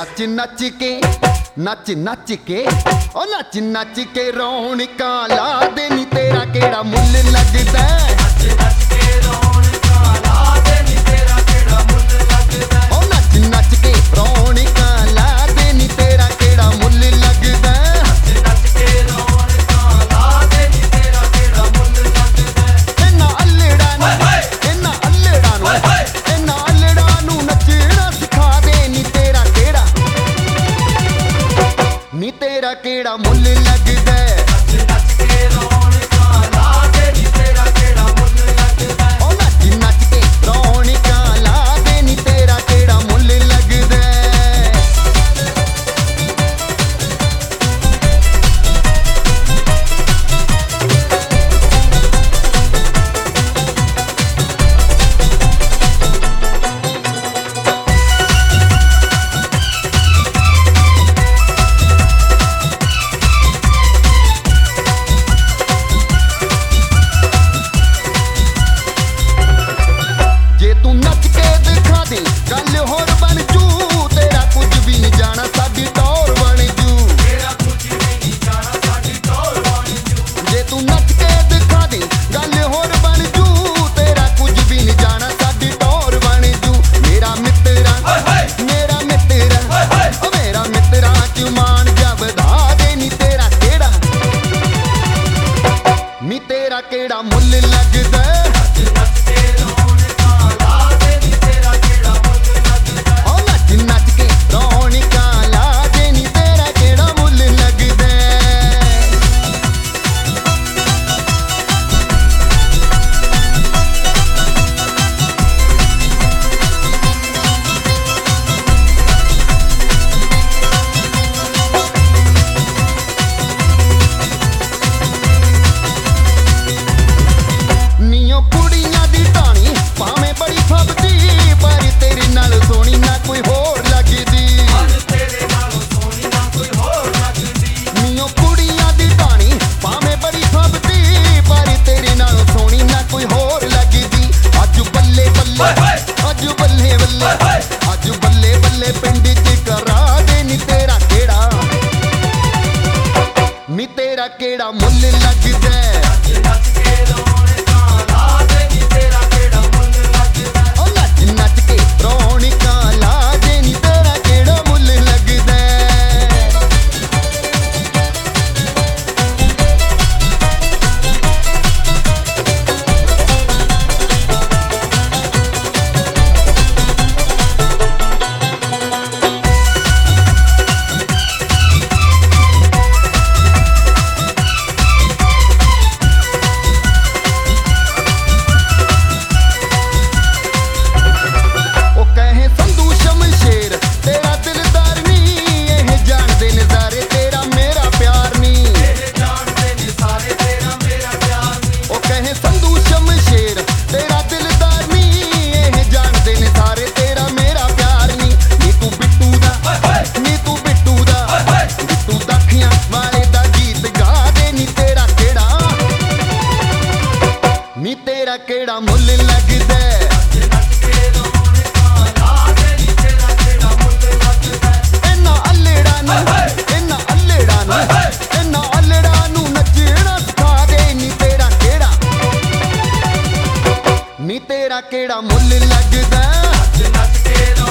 नच नच के ओ नच नच के रौनकां ला दे नी तेरा केड़ा मुल लगदा नच नच के रौनकां ला दे नी तेरा केड़ा मुल लगदा ओ नच नच के रौनकां ला दे नी तेरा केड़ा मुल लगदा नच नच के रौनकां ला दे नी तेरा केड़ा मुल लगदा इन्ना अल्लड़ा नू नचना सिखा दे नी तेरा केड़ा नी तेरा केड़ा मुल लगदा नच नच के रौनकां ला दे नी तेरा केड़ा मुल लगदा ओ नच नच के रौनकां ला दे नी तेरा केड़ा मुल लगदा केड़ा मुल लगदा नच नच के रौनकां ला दे नी तेरा केड़ा मुल लगदा ओ नच नच के रौनकां ला दे नी तेरा केड़ा मुल लगदा कुड़ियां दी टाणी भावें बड़ी फबदी पर तेरे नाल सोहनी ना कोई होर लगदी नीओ कुड़ियां दी टाणी भावें बड़ी फबदी पर तेरे नाल सोहनी ना कोई होर लगदी अज बल्ले बल्ले अज बल्ले बल्ले अज बल्ले बल्ले पिंड च करा दे नी तेरा केड़ा नी तेरा केड़ा मुल लगदा नच नच के रौनकां ला दे नी तेरा केड़ा मुल लगदा ओ नच नच के रौनकां ला दे नी तेरा केड़ा मुल लगदा नी तेरा केड़ा मुल लगदा नच नच के रौनकां ला दे नी तेरा केड़ा मुल लगदा इन्ना अल्लड़ा नू नचना सिखा दे नी तेरा केड़ा नी तेरा केड़ा मुल लगदा नच नच के